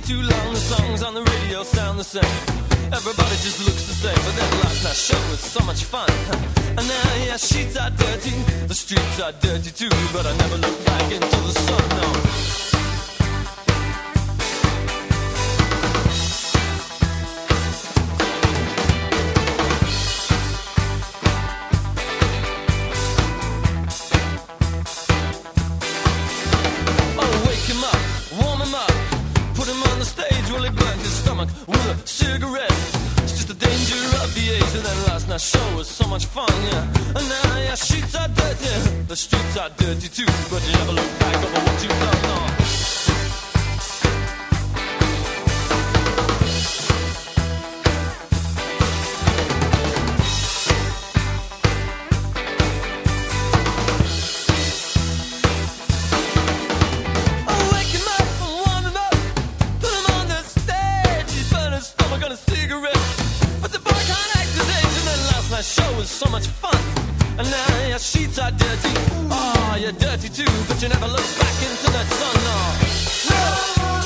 too long, the songs on the radio sound the same. Everybody just looks the same, but then last night's show was so much fun. And now, yeah, sheets are dirty, the streets are dirty too, but I never look back into the sun, no. With a cigarette, it's just the danger of the age. And then last night's show was so much fun, yeah. And now, yeah, sheets are dirty, the streets are dirty too, but you never look back over what you've done, no. Show was so much fun, and now your sheets are dirty. Oh, you're dirty too, but you never look back into that sun, no. No.